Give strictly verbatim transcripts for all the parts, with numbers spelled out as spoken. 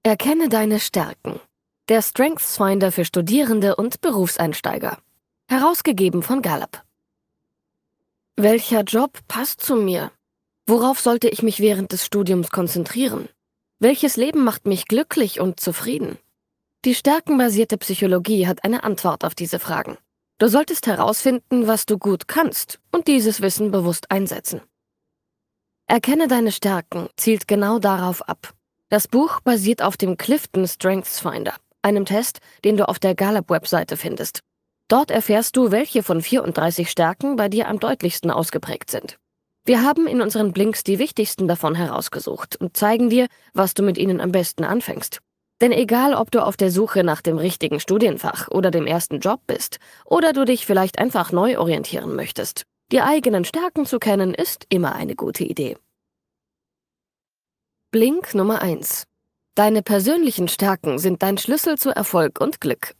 Erkenne deine Stärken. Der Strengths Finder für Studierende und Berufseinsteiger. Herausgegeben von Gallup. Welcher Job passt zu mir? Worauf sollte ich mich während des Studiums konzentrieren? Welches Leben macht mich glücklich und zufrieden? Die stärkenbasierte Psychologie hat eine Antwort auf diese Fragen. Du solltest herausfinden, was du gut kannst und dieses Wissen bewusst einsetzen. Erkenne deine Stärken zielt genau darauf ab. Das Buch basiert auf dem Clifton Strengths Finder, einem Test, den du auf der Gallup-Webseite findest. Dort erfährst du, welche von vierunddreißig Stärken bei dir am deutlichsten ausgeprägt sind. Wir haben in unseren Blinks die wichtigsten davon herausgesucht und zeigen dir, was du mit ihnen am besten anfängst. Denn egal, ob du auf der Suche nach dem richtigen Studienfach oder dem ersten Job bist oder du dich vielleicht einfach neu orientieren möchtest, die eigenen Stärken zu kennen, ist immer eine gute Idee. Blink Nummer eins. Deine persönlichen Stärken sind dein Schlüssel zu Erfolg und Glück.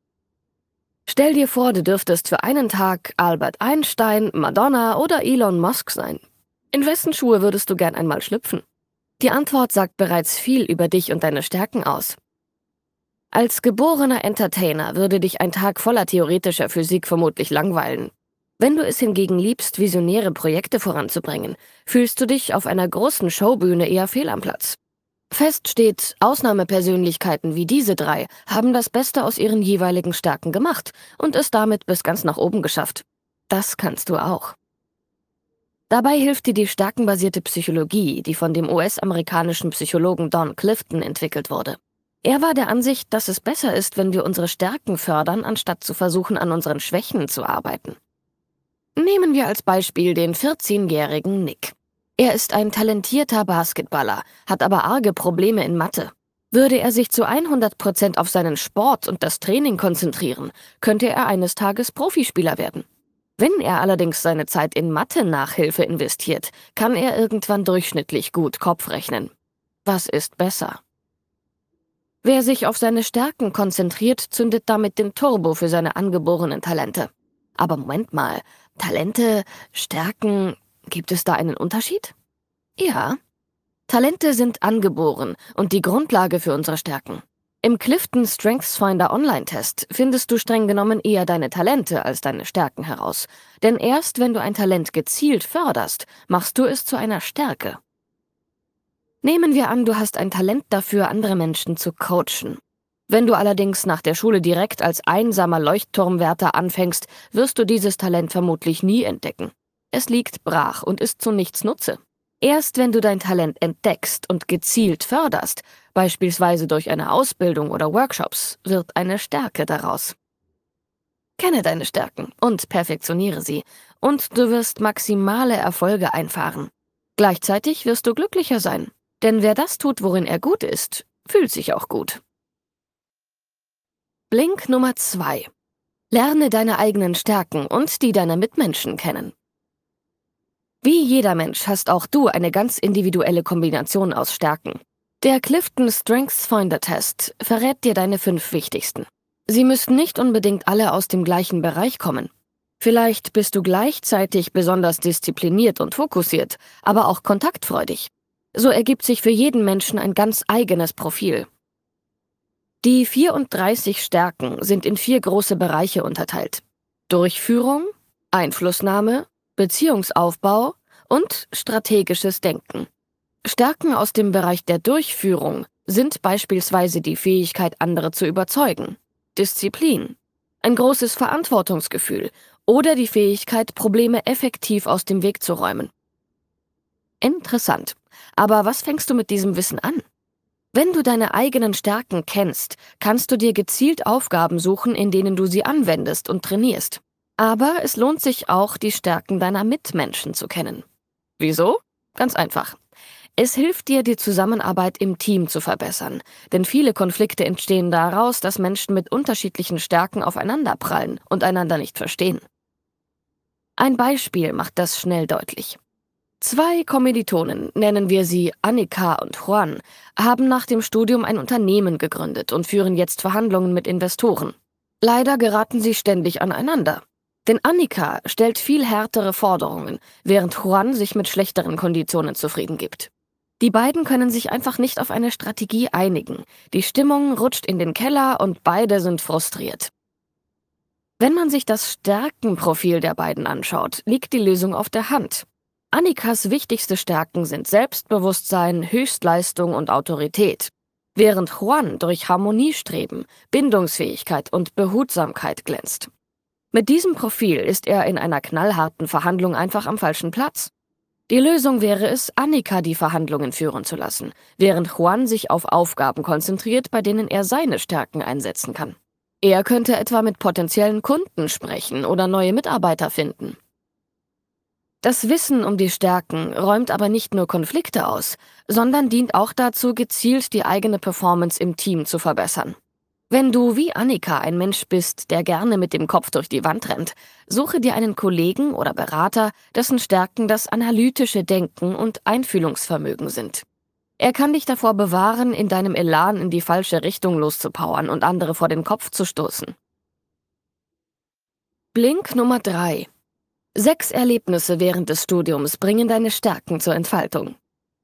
Stell dir vor, du dürftest für einen Tag Albert Einstein, Madonna oder Elon Musk sein. In wessen Schuhe würdest du gern einmal schlüpfen? Die Antwort sagt bereits viel über dich und deine Stärken aus. Als geborener Entertainer würde dich ein Tag voller theoretischer Physik vermutlich langweilen. Wenn du es hingegen liebst, visionäre Projekte voranzubringen, fühlst du dich auf einer großen Showbühne eher fehl am Platz. Fest steht, Ausnahmepersönlichkeiten wie diese drei haben das Beste aus ihren jeweiligen Stärken gemacht und es damit bis ganz nach oben geschafft. Das kannst du auch. Dabei hilft dir die stärkenbasierte Psychologie, die von dem U S-amerikanischen Psychologen Don Clifton entwickelt wurde. Er war der Ansicht, dass es besser ist, wenn wir unsere Stärken fördern, anstatt zu versuchen, an unseren Schwächen zu arbeiten. Nehmen wir als Beispiel den vierzehnjährigen Nick. Er ist ein talentierter Basketballer, hat aber arge Probleme in Mathe. Würde er sich zu hundert Prozent auf seinen Sport und das Training konzentrieren, könnte er eines Tages Profispieler werden. Wenn er allerdings seine Zeit in Mathe-Nachhilfe investiert, kann er irgendwann durchschnittlich gut Kopf rechnen. Was ist besser? Wer sich auf seine Stärken konzentriert, zündet damit den Turbo für seine angeborenen Talente. Aber Moment mal, Talente, Stärken, gibt es da einen Unterschied? Ja. Talente sind angeboren und die Grundlage für unsere Stärken. Im Clifton Strengths Finder Online-Test findest du streng genommen eher deine Talente als deine Stärken heraus. Denn erst wenn du ein Talent gezielt förderst, machst du es zu einer Stärke. Nehmen wir an, du hast ein Talent dafür, andere Menschen zu coachen. Wenn du allerdings nach der Schule direkt als einsamer Leuchtturmwärter anfängst, wirst du dieses Talent vermutlich nie entdecken. Es liegt brach und ist zu nichts Nutze. Erst wenn du dein Talent entdeckst und gezielt förderst, beispielsweise durch eine Ausbildung oder Workshops, wird eine Stärke daraus. Kenne deine Stärken und perfektioniere sie, und du wirst maximale Erfolge einfahren. Gleichzeitig wirst du glücklicher sein, denn wer das tut, worin er gut ist, fühlt sich auch gut. Blink Nummer zwei. Lerne deine eigenen Stärken und die deiner Mitmenschen kennen. Wie jeder Mensch hast auch du eine ganz individuelle Kombination aus Stärken. Der Clifton Strengths Finder Test verrät dir deine fünf wichtigsten. Sie müssen nicht unbedingt alle aus dem gleichen Bereich kommen. Vielleicht bist du gleichzeitig besonders diszipliniert und fokussiert, aber auch kontaktfreudig. So ergibt sich für jeden Menschen ein ganz eigenes Profil. Die vierunddreißig Stärken sind in vier große Bereiche unterteilt: Durchführung, Einflussnahme, Beziehungsaufbau und strategisches Denken. Stärken aus dem Bereich der Durchführung sind beispielsweise die Fähigkeit, andere zu überzeugen, Disziplin, ein großes Verantwortungsgefühl oder die Fähigkeit, Probleme effektiv aus dem Weg zu räumen. Interessant. Aber was fängst du mit diesem Wissen an? Wenn du deine eigenen Stärken kennst, kannst du dir gezielt Aufgaben suchen, in denen du sie anwendest und trainierst. Aber es lohnt sich auch, die Stärken deiner Mitmenschen zu kennen. Wieso? Ganz einfach. Es hilft dir, die Zusammenarbeit im Team zu verbessern, denn viele Konflikte entstehen daraus, dass Menschen mit unterschiedlichen Stärken aufeinanderprallen und einander nicht verstehen. Ein Beispiel macht das schnell deutlich. Zwei Kommilitonen, nennen wir sie Annika und Juan, haben nach dem Studium ein Unternehmen gegründet und führen jetzt Verhandlungen mit Investoren. Leider geraten sie ständig aneinander. Denn Annika stellt viel härtere Forderungen, während Juan sich mit schlechteren Konditionen zufrieden gibt. Die beiden können sich einfach nicht auf eine Strategie einigen. Die Stimmung rutscht in den Keller und beide sind frustriert. Wenn man sich das Stärkenprofil der beiden anschaut, liegt die Lösung auf der Hand. Annikas wichtigste Stärken sind Selbstbewusstsein, Höchstleistung und Autorität, während Juan durch Harmoniestreben, Bindungsfähigkeit und Behutsamkeit glänzt. Mit diesem Profil ist er in einer knallharten Verhandlung einfach am falschen Platz. Die Lösung wäre es, Annika die Verhandlungen führen zu lassen, während Juan sich auf Aufgaben konzentriert, bei denen er seine Stärken einsetzen kann. Er könnte etwa mit potenziellen Kunden sprechen oder neue Mitarbeiter finden. Das Wissen um die Stärken räumt aber nicht nur Konflikte aus, sondern dient auch dazu, gezielt die eigene Performance im Team zu verbessern. Wenn du wie Annika ein Mensch bist, der gerne mit dem Kopf durch die Wand rennt, suche dir einen Kollegen oder Berater, dessen Stärken das analytische Denken und Einfühlungsvermögen sind. Er kann dich davor bewahren, in deinem Elan in die falsche Richtung loszupowern und andere vor den Kopf zu stoßen. Blink Nummer drei. Sechs Erlebnisse während des Studiums bringen deine Stärken zur Entfaltung.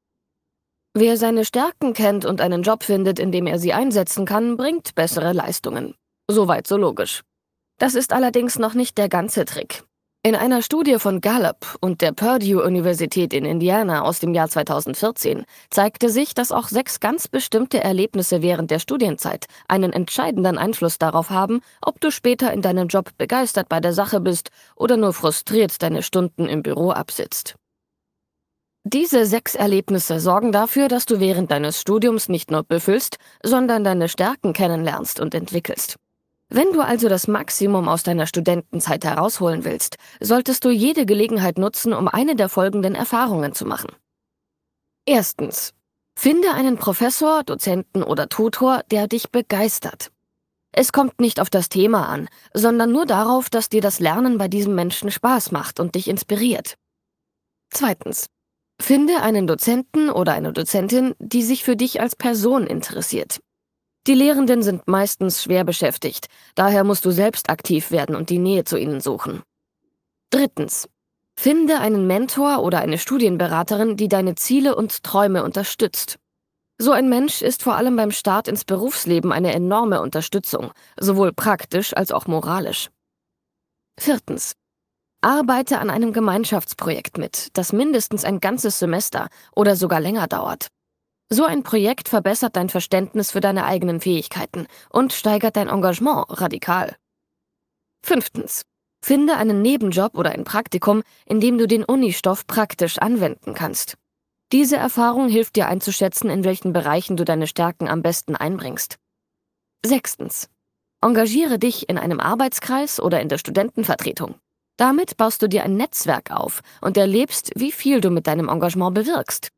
Wer seine Stärken kennt und einen Job findet, in dem er sie einsetzen kann, bringt bessere Leistungen. Soweit so logisch. Das ist allerdings noch nicht der ganze Trick. In einer Studie von Gallup und der Purdue-Universität in Indiana aus dem Jahr zweitausendvierzehn zeigte sich, dass auch sechs ganz bestimmte Erlebnisse während der Studienzeit einen entscheidenden Einfluss darauf haben, ob du später in deinem Job begeistert bei der Sache bist oder nur frustriert deine Stunden im Büro absitzt. Diese sechs Erlebnisse sorgen dafür, dass du während deines Studiums nicht nur büffelst, sondern deine Stärken kennenlernst und entwickelst. Wenn du also das Maximum aus deiner Studentenzeit herausholen willst, solltest du jede Gelegenheit nutzen, um eine der folgenden Erfahrungen zu machen. Erstens. Finde einen Professor, Dozenten oder Tutor, der dich begeistert. Es kommt nicht auf das Thema an, sondern nur darauf, dass dir das Lernen bei diesem Menschen Spaß macht und dich inspiriert. Zweitens. Finde einen Dozenten oder eine Dozentin, die sich für dich als Person interessiert. Die Lehrenden sind meistens schwer beschäftigt, daher musst du selbst aktiv werden und die Nähe zu ihnen suchen. Drittens. Finde einen Mentor oder eine Studienberaterin, die deine Ziele und Träume unterstützt. So ein Mensch ist vor allem beim Start ins Berufsleben eine enorme Unterstützung, sowohl praktisch als auch moralisch. Viertens. Arbeite an einem Gemeinschaftsprojekt mit, das mindestens ein ganzes Semester oder sogar länger dauert. So ein Projekt verbessert dein Verständnis für deine eigenen Fähigkeiten und steigert dein Engagement radikal. Fünftens. Finde einen Nebenjob oder ein Praktikum, in dem du den Unistoff praktisch anwenden kannst. Diese Erfahrung hilft dir einzuschätzen, in welchen Bereichen du deine Stärken am besten einbringst. Sechstens. Engagiere dich in einem Arbeitskreis oder in der Studentenvertretung. Damit baust du dir ein Netzwerk auf und erlebst, wie viel du mit deinem Engagement bewirkst.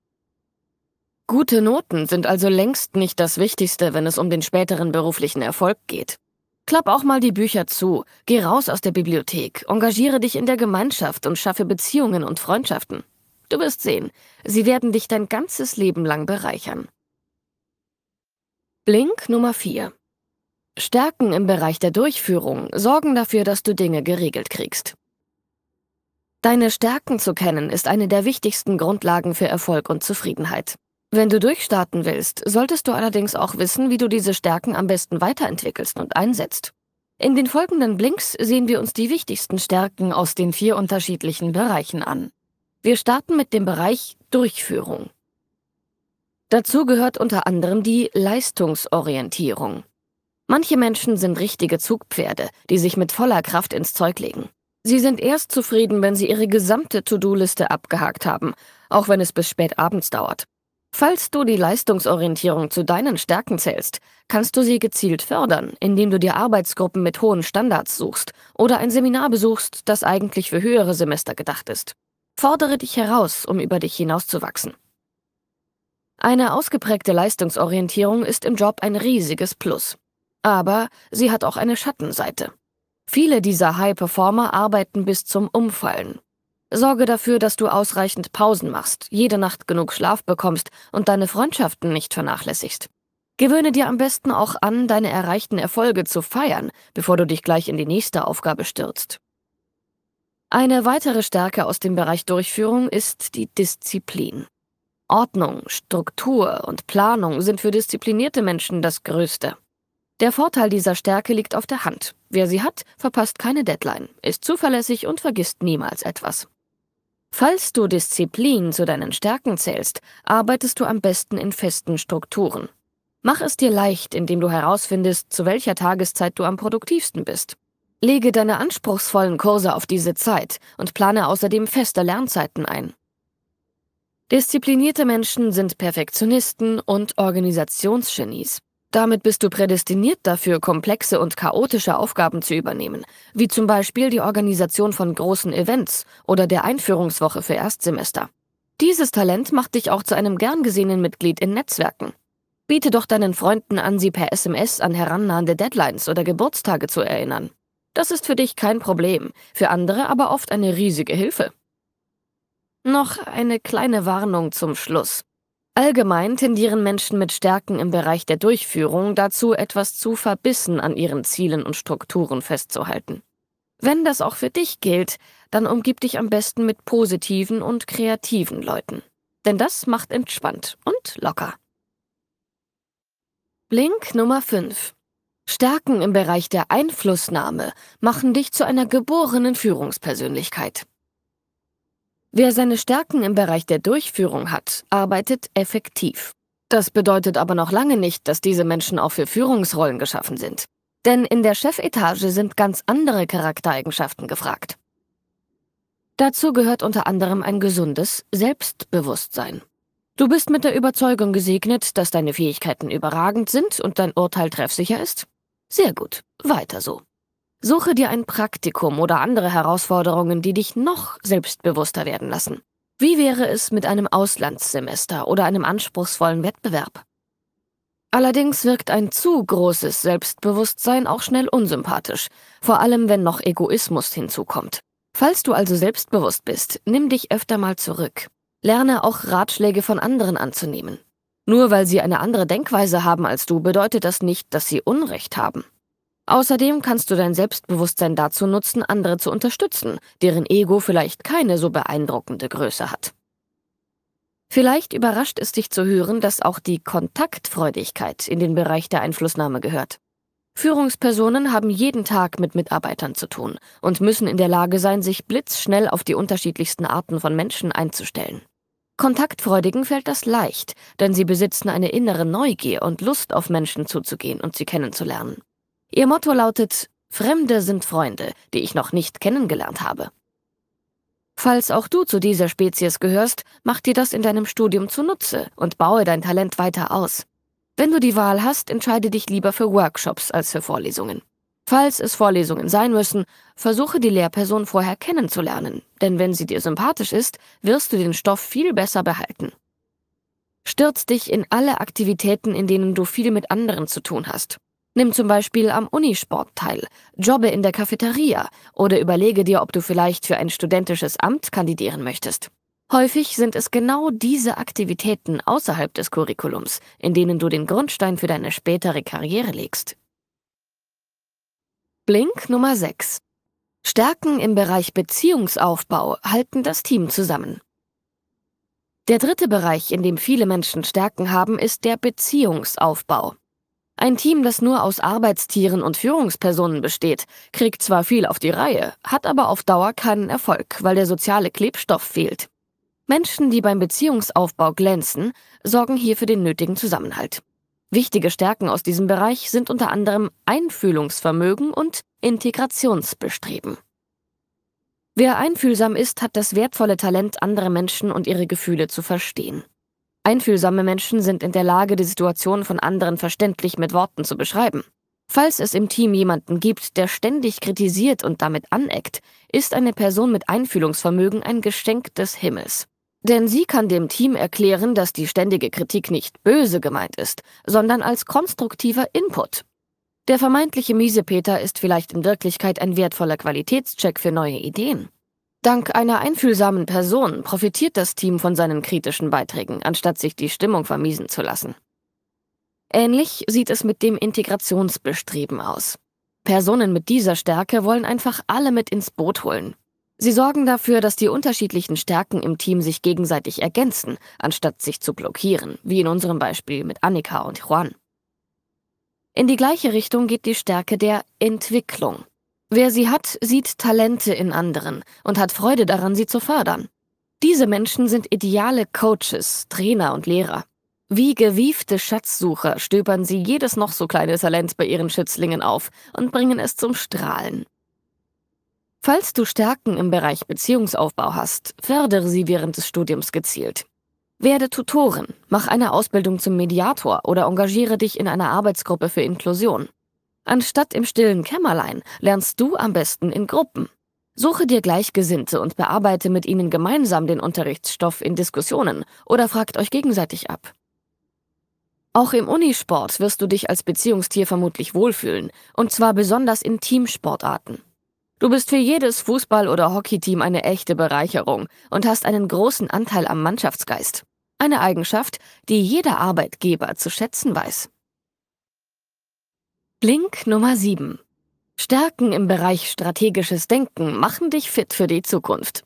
Gute Noten sind also längst nicht das Wichtigste, wenn es um den späteren beruflichen Erfolg geht. Klapp auch mal die Bücher zu, geh raus aus der Bibliothek, engagiere dich in der Gemeinschaft und schaffe Beziehungen und Freundschaften. Du wirst sehen, sie werden dich dein ganzes Leben lang bereichern. Blink Nummer vier. Stärken im Bereich der Durchführung sorgen dafür, dass du Dinge geregelt kriegst. Deine Stärken zu kennen, ist eine der wichtigsten Grundlagen für Erfolg und Zufriedenheit. Wenn du durchstarten willst, solltest du allerdings auch wissen, wie du diese Stärken am besten weiterentwickelst und einsetzt. In den folgenden Blinks sehen wir uns die wichtigsten Stärken aus den vier unterschiedlichen Bereichen an. Wir starten mit dem Bereich Durchführung. Dazu gehört unter anderem die Leistungsorientierung. Manche Menschen sind richtige Zugpferde, die sich mit voller Kraft ins Zeug legen. Sie sind erst zufrieden, wenn sie ihre gesamte To-Do-Liste abgehakt haben, auch wenn es bis spät abends dauert. Falls du die Leistungsorientierung zu deinen Stärken zählst, kannst du sie gezielt fördern, indem du dir Arbeitsgruppen mit hohen Standards suchst oder ein Seminar besuchst, das eigentlich für höhere Semester gedacht ist. Fordere dich heraus, um über dich hinauszuwachsen. Eine ausgeprägte Leistungsorientierung ist im Job ein riesiges Plus. Aber sie hat auch eine Schattenseite. Viele dieser High-Performer arbeiten bis zum Umfallen. Sorge dafür, dass du ausreichend Pausen machst, jede Nacht genug Schlaf bekommst und deine Freundschaften nicht vernachlässigst. Gewöhne dir am besten auch an, deine erreichten Erfolge zu feiern, bevor du dich gleich in die nächste Aufgabe stürzt. Eine weitere Stärke aus dem Bereich Durchführung ist die Disziplin. Ordnung, Struktur und Planung sind für disziplinierte Menschen das Größte. Der Vorteil dieser Stärke liegt auf der Hand. Wer sie hat, verpasst keine Deadline, ist zuverlässig und vergisst niemals etwas. Falls du Disziplin zu deinen Stärken zählst, arbeitest du am besten in festen Strukturen. Mach es dir leicht, indem du herausfindest, zu welcher Tageszeit du am produktivsten bist. Lege deine anspruchsvollen Kurse auf diese Zeit und plane außerdem feste Lernzeiten ein. Disziplinierte Menschen sind Perfektionisten und Organisationsgenies. Damit bist du prädestiniert dafür, komplexe und chaotische Aufgaben zu übernehmen, wie zum Beispiel die Organisation von großen Events oder der Einführungswoche für Erstsemester. Dieses Talent macht dich auch zu einem gern gesehenen Mitglied in Netzwerken. Biete doch deinen Freunden an, sie per S M S an herannahende Deadlines oder Geburtstage zu erinnern. Das ist für dich kein Problem, für andere aber oft eine riesige Hilfe. Noch eine kleine Warnung zum Schluss. Allgemein tendieren Menschen mit Stärken im Bereich der Durchführung dazu, etwas zu verbissen an ihren Zielen und Strukturen festzuhalten. Wenn das auch für dich gilt, dann umgib dich am besten mit positiven und kreativen Leuten. Denn das macht entspannt und locker. Blink Nummer fünf. Stärken im Bereich der Einflussnahme machen dich zu einer geborenen Führungspersönlichkeit. Wer seine Stärken im Bereich der Durchführung hat, arbeitet effektiv. Das bedeutet aber noch lange nicht, dass diese Menschen auch für Führungsrollen geschaffen sind. Denn in der Chefetage sind ganz andere Charaktereigenschaften gefragt. Dazu gehört unter anderem ein gesundes Selbstbewusstsein. Du bist mit der Überzeugung gesegnet, dass deine Fähigkeiten überragend sind und dein Urteil treffsicher ist? Sehr gut, weiter so. Suche dir ein Praktikum oder andere Herausforderungen, die dich noch selbstbewusster werden lassen. Wie wäre es mit einem Auslandssemester oder einem anspruchsvollen Wettbewerb? Allerdings wirkt ein zu großes Selbstbewusstsein auch schnell unsympathisch, vor allem wenn noch Egoismus hinzukommt. Falls du also selbstbewusst bist, nimm dich öfter mal zurück. Lerne auch Ratschläge von anderen anzunehmen. Nur weil sie eine andere Denkweise haben als du, bedeutet das nicht, dass sie Unrecht haben. Außerdem kannst du dein Selbstbewusstsein dazu nutzen, andere zu unterstützen, deren Ego vielleicht keine so beeindruckende Größe hat. Vielleicht überrascht es dich zu hören, dass auch die Kontaktfreudigkeit in den Bereich der Einflussnahme gehört. Führungspersonen haben jeden Tag mit Mitarbeitern zu tun und müssen in der Lage sein, sich blitzschnell auf die unterschiedlichsten Arten von Menschen einzustellen. Kontaktfreudigen fällt das leicht, denn sie besitzen eine innere Neugier und Lust, auf Menschen zuzugehen und sie kennenzulernen. Ihr Motto lautet: Fremde sind Freunde, die ich noch nicht kennengelernt habe. Falls auch du zu dieser Spezies gehörst, mach dir das in deinem Studium zunutze und baue dein Talent weiter aus. Wenn du die Wahl hast, entscheide dich lieber für Workshops als für Vorlesungen. Falls es Vorlesungen sein müssen, versuche die Lehrperson vorher kennenzulernen, denn wenn sie dir sympathisch ist, wirst du den Stoff viel besser behalten. Stürz dich in alle Aktivitäten, in denen du viel mit anderen zu tun hast. Nimm zum Beispiel am Unisport teil, jobbe in der Cafeteria oder überlege dir, ob du vielleicht für ein studentisches Amt kandidieren möchtest. Häufig sind es genau diese Aktivitäten außerhalb des Curriculums, in denen du den Grundstein für deine spätere Karriere legst. Blink Nummer sechs. Stärken im Bereich Beziehungsaufbau halten das Team zusammen. Der dritte Bereich, in dem viele Menschen Stärken haben, ist der Beziehungsaufbau. Ein Team, das nur aus Arbeitstieren und Führungspersonen besteht, kriegt zwar viel auf die Reihe, hat aber auf Dauer keinen Erfolg, weil der soziale Klebstoff fehlt. Menschen, die beim Beziehungsaufbau glänzen, sorgen hier für den nötigen Zusammenhalt. Wichtige Stärken aus diesem Bereich sind unter anderem Einfühlungsvermögen und Integrationsbestreben. Wer einfühlsam ist, hat das wertvolle Talent, andere Menschen und ihre Gefühle zu verstehen. Einfühlsame Menschen sind in der Lage, die Situation von anderen verständlich mit Worten zu beschreiben. Falls es im Team jemanden gibt, der ständig kritisiert und damit aneckt, ist eine Person mit Einfühlungsvermögen ein Geschenk des Himmels. Denn sie kann dem Team erklären, dass die ständige Kritik nicht böse gemeint ist, sondern als konstruktiver Input. Der vermeintliche Miesepeter ist vielleicht in Wirklichkeit ein wertvoller Qualitätscheck für neue Ideen. Dank einer einfühlsamen Person profitiert das Team von seinen kritischen Beiträgen, anstatt sich die Stimmung vermiesen zu lassen. Ähnlich sieht es mit dem Integrationsbestreben aus. Personen mit dieser Stärke wollen einfach alle mit ins Boot holen. Sie sorgen dafür, dass die unterschiedlichen Stärken im Team sich gegenseitig ergänzen, anstatt sich zu blockieren, wie in unserem Beispiel mit Annika und Juan. In die gleiche Richtung geht die Stärke der Entwicklung. Wer sie hat, sieht Talente in anderen und hat Freude daran, sie zu fördern. Diese Menschen sind ideale Coaches, Trainer und Lehrer. Wie gewiefte Schatzsucher stöbern sie jedes noch so kleine Talent bei ihren Schützlingen auf und bringen es zum Strahlen. Falls du Stärken im Bereich Beziehungsaufbau hast, fördere sie während des Studiums gezielt. Werde Tutorin, mach eine Ausbildung zum Mediator oder engagiere dich in einer Arbeitsgruppe für Inklusion. Anstatt im stillen Kämmerlein lernst du am besten in Gruppen. Suche dir Gleichgesinnte und bearbeite mit ihnen gemeinsam den Unterrichtsstoff in Diskussionen oder fragt euch gegenseitig ab. Auch im Unisport wirst du dich als Beziehungstier vermutlich wohlfühlen, und zwar besonders in Teamsportarten. Du bist für jedes Fußball- oder Hockeyteam eine echte Bereicherung und hast einen großen Anteil am Mannschaftsgeist. Eine Eigenschaft, die jeder Arbeitgeber zu schätzen weiß. Blink Nummer sieben. Stärken im Bereich strategisches Denken machen dich fit für die Zukunft.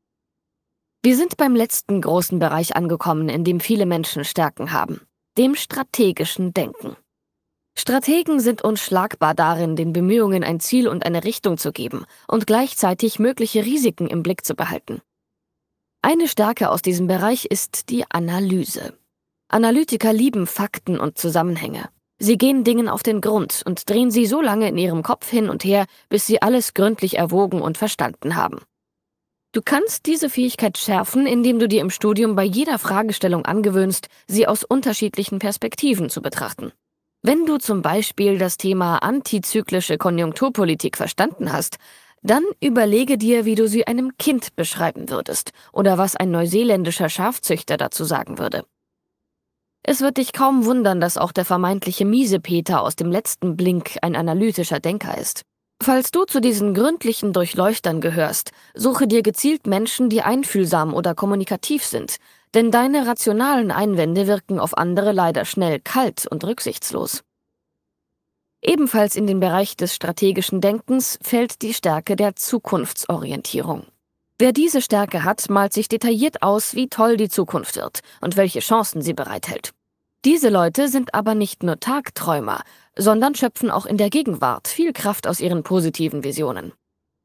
Wir sind beim letzten großen Bereich angekommen, in dem viele Menschen Stärken haben: dem strategischen Denken. Strategen sind unschlagbar darin, den Bemühungen ein Ziel und eine Richtung zu geben und gleichzeitig mögliche Risiken im Blick zu behalten. Eine Stärke aus diesem Bereich ist die Analyse. Analytiker lieben Fakten und Zusammenhänge. Sie gehen Dingen auf den Grund und drehen sie so lange in ihrem Kopf hin und her, bis sie alles gründlich erwogen und verstanden haben. Du kannst diese Fähigkeit schärfen, indem du dir im Studium bei jeder Fragestellung angewöhnst, sie aus unterschiedlichen Perspektiven zu betrachten. Wenn du zum Beispiel das Thema antizyklische Konjunkturpolitik verstanden hast, dann überlege dir, wie du sie einem Kind beschreiben würdest oder was ein neuseeländischer Schafzüchter dazu sagen würde. Es wird dich kaum wundern, dass auch der vermeintliche Miesepeter aus dem letzten Blink ein analytischer Denker ist. Falls du zu diesen gründlichen Durchleuchtern gehörst, suche dir gezielt Menschen, die einfühlsam oder kommunikativ sind, denn deine rationalen Einwände wirken auf andere leider schnell kalt und rücksichtslos. Ebenfalls in den Bereich des strategischen Denkens fällt die Stärke der Zukunftsorientierung. Wer diese Stärke hat, malt sich detailliert aus, wie toll die Zukunft wird und welche Chancen sie bereithält. Diese Leute sind aber nicht nur Tagträumer, sondern schöpfen auch in der Gegenwart viel Kraft aus ihren positiven Visionen.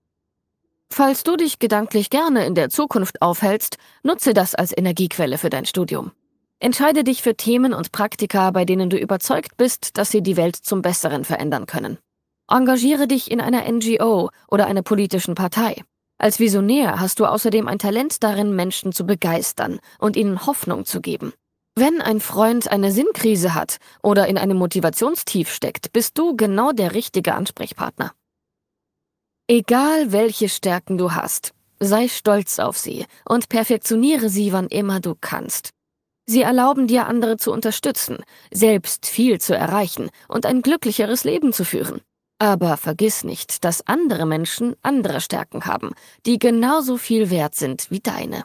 Falls du dich gedanklich gerne in der Zukunft aufhältst, nutze das als Energiequelle für dein Studium. Entscheide dich für Themen und Praktika, bei denen du überzeugt bist, dass sie die Welt zum Besseren verändern können. Engagiere dich in einer N G O oder einer politischen Partei. Als Visionär hast du außerdem ein Talent darin, Menschen zu begeistern und ihnen Hoffnung zu geben. Wenn ein Freund eine Sinnkrise hat oder in einem Motivationstief steckt, bist du genau der richtige Ansprechpartner. Egal welche Stärken du hast, sei stolz auf sie und perfektioniere sie, wann immer du kannst. Sie erlauben dir, andere zu unterstützen, selbst viel zu erreichen und ein glücklicheres Leben zu führen. Aber vergiss nicht, dass andere Menschen andere Stärken haben, die genauso viel wert sind wie deine.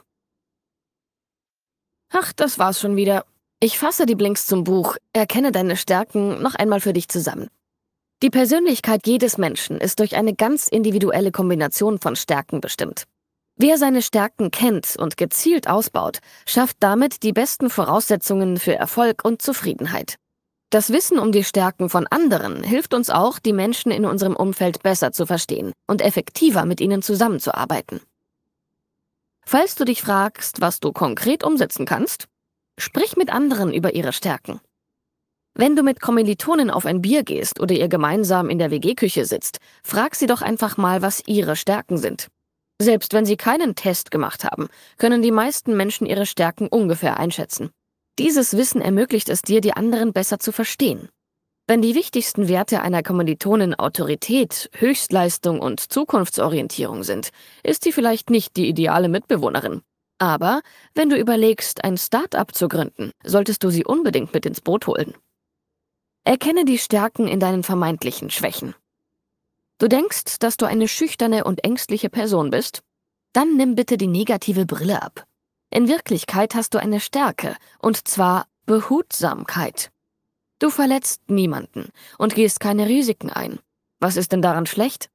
Ach, das war's schon wieder. Ich fasse die Blinks zum Buch Erkenne deine Stärken noch einmal für dich zusammen. Die Persönlichkeit jedes Menschen ist durch eine ganz individuelle Kombination von Stärken bestimmt. Wer seine Stärken kennt und gezielt ausbaut, schafft damit die besten Voraussetzungen für Erfolg und Zufriedenheit. Das Wissen um die Stärken von anderen hilft uns auch, die Menschen in unserem Umfeld besser zu verstehen und effektiver mit ihnen zusammenzuarbeiten. Falls du dich fragst, was du konkret umsetzen kannst, sprich mit anderen über ihre Stärken. Wenn du mit Kommilitonen auf ein Bier gehst oder ihr gemeinsam in der W G-Küche sitzt, frag sie doch einfach mal, was ihre Stärken sind. Selbst wenn sie keinen Test gemacht haben, können die meisten Menschen ihre Stärken ungefähr einschätzen. Dieses Wissen ermöglicht es dir, die anderen besser zu verstehen. Wenn die wichtigsten Werte einer Kommilitonin Autorität, Höchstleistung und Zukunftsorientierung sind, ist sie vielleicht nicht die ideale Mitbewohnerin. Aber wenn du überlegst, ein Start-up zu gründen, solltest du sie unbedingt mit ins Boot holen. Erkenne die Stärken in deinen vermeintlichen Schwächen. Du denkst, dass du eine schüchterne und ängstliche Person bist? Dann nimm bitte die negative Brille ab. In Wirklichkeit hast du eine Stärke, und zwar Behutsamkeit. Du verletzt niemanden und gehst keine Risiken ein. Was ist denn daran schlecht?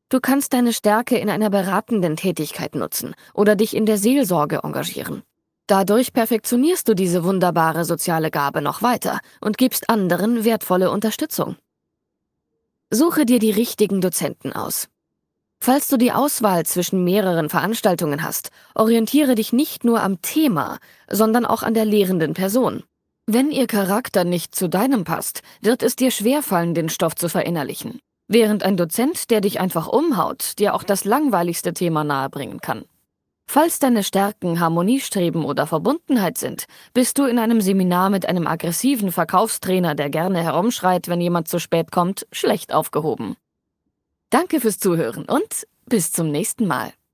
Du kannst deine Stärke in einer beratenden Tätigkeit nutzen oder dich in der Seelsorge engagieren. Dadurch perfektionierst du diese wunderbare soziale Gabe noch weiter und gibst anderen wertvolle Unterstützung. Suche dir die richtigen Dozenten aus. Falls du die Auswahl zwischen mehreren Veranstaltungen hast, orientiere dich nicht nur am Thema, sondern auch an der lehrenden Person. Wenn ihr Charakter nicht zu deinem passt, wird es dir schwerfallen, den Stoff zu verinnerlichen, während ein Dozent, der dich einfach umhaut, dir auch das langweiligste Thema nahebringen kann. Falls deine Stärken Harmoniestreben oder Verbundenheit sind, bist du in einem Seminar mit einem aggressiven Verkaufstrainer, der gerne herumschreit, wenn jemand zu spät kommt, schlecht aufgehoben. Danke fürs Zuhören und bis zum nächsten Mal.